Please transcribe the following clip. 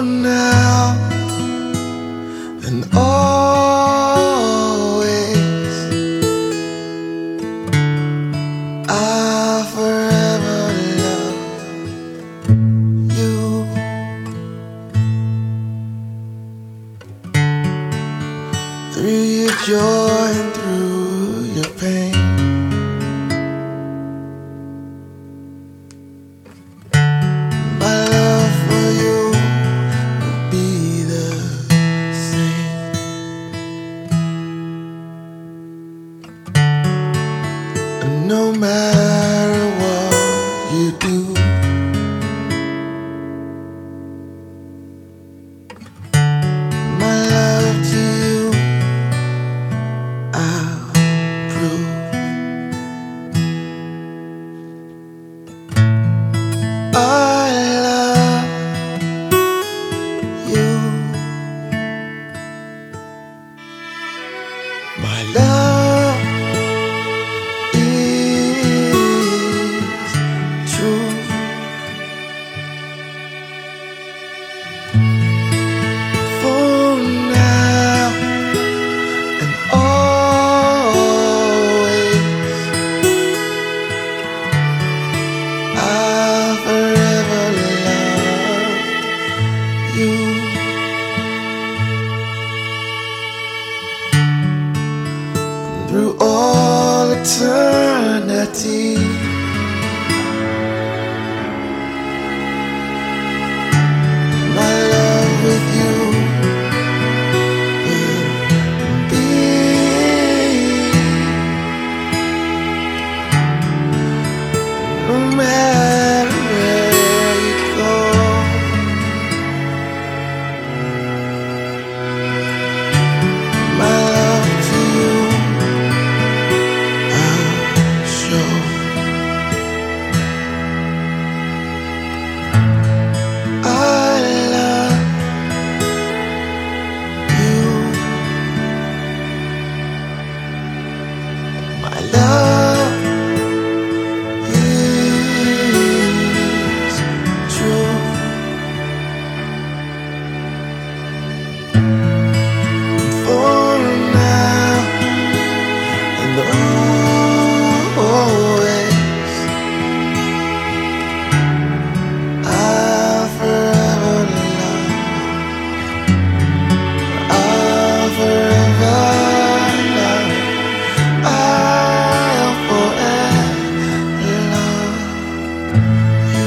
now and always. I'll forever love you. Through your joy and through your pain, my love for you will be the same. And no matter what you do, my love to you I'll prove. I love you. My love is true. For now and always, I'll forever love you. Through all eternity, my love with you will be. No matter where you go, my love to you I'll show. I love you. My love is true. For now and always, I'll forever love. I'll forever love. I'll forever love you.